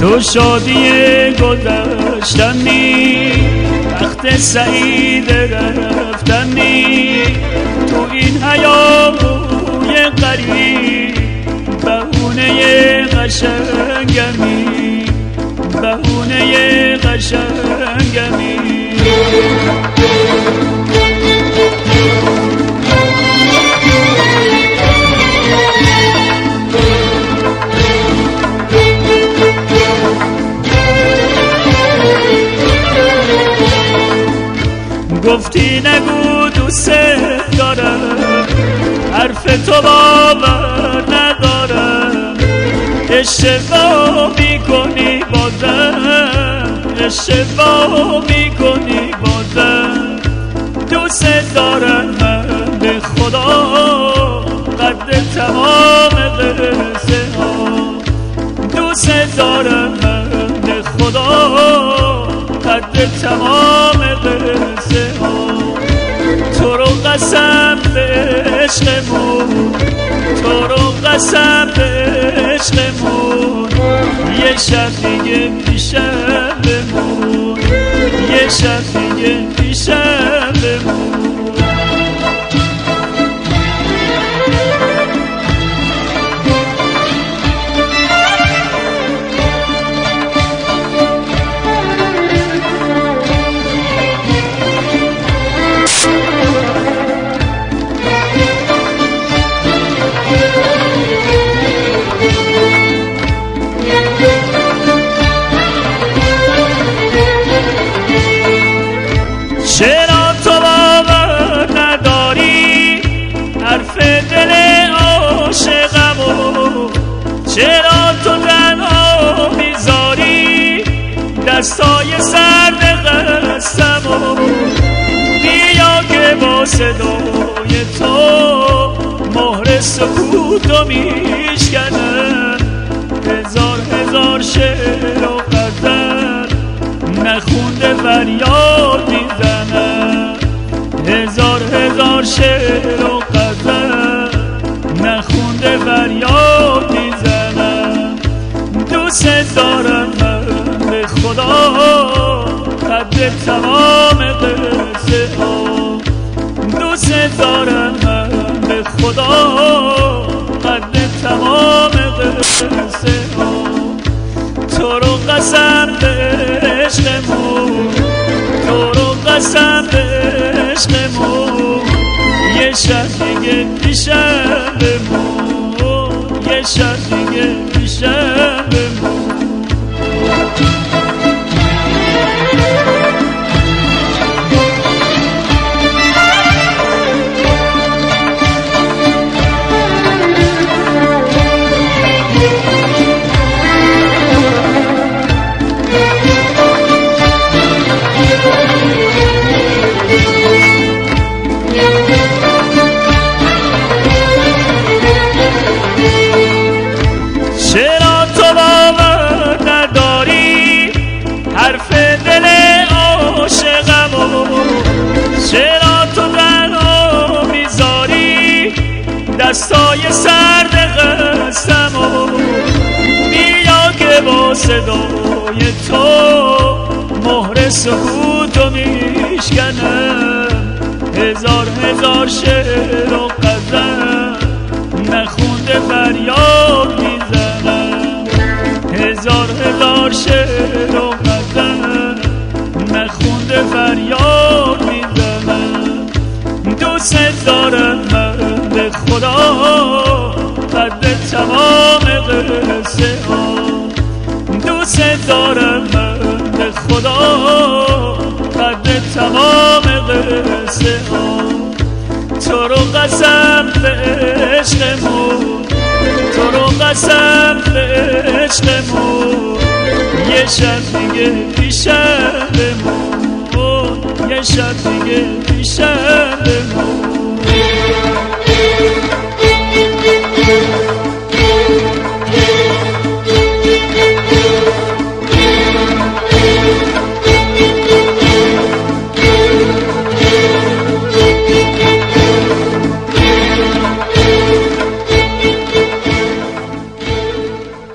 تو شادی گذشتنی، وقت سعید رفتنی، تو این هیاهوی غریب بهونه قشنگمی، بهونه قشنگمی. گفتی نگو دوست دارم، حرف تو باور ندارم، اشتباه میکنی بازم، اشتباه میکنی بازم. دوست دارم من به خدا قد تمام قصه ها، دوست دارم من به خدا قد تمام قصه ها. تو رو قسم به عشقمون، تو رو قسم به عشقمون، یه شب دیگه پیشم بمون، یه شب دیگه پیشم بمون. چرا تو باور نداری حرف دل عاشقمو، چرا تو تنها میذاری دستای سرد قسمو. بیا که با صدای تو مهر سکوتو میشکنم، هزار هزار شعر و غزل نخونده فریاد میزنم، هزار هزار شعر و غزل نخونده فریاد میزنم. دوست دارم من به خدا قد تمام قصه ها، دوست دارم من به خدا قد تمام قصه ها. تو رو قسم به عشقمون، تو رو قسم به عشقمون، یه شب دیگه پیشم بمون، یه شب دیگه پیشم بمون. چرا تو باور نداری حرف دل عاشقمو، چرا تو تنها میذاری دستای سرد قسمو. بیا که با صدای تو مهر سکوتو میشکنم، هزار هزار شعر و غزل نخونده فریاد میزنم، هزار هزار شعر و غزل نخونده فریاد میزنم. دوست دارم من به خدا قد تمام قصه ها، دوست دارم من به خدا قد تمام قصه ها. تو رو قسم به عشقمون، تو رو قسم به عشقمون، یه شب دیگه پیشم بمون، یه شب دیگه پیشم بمون.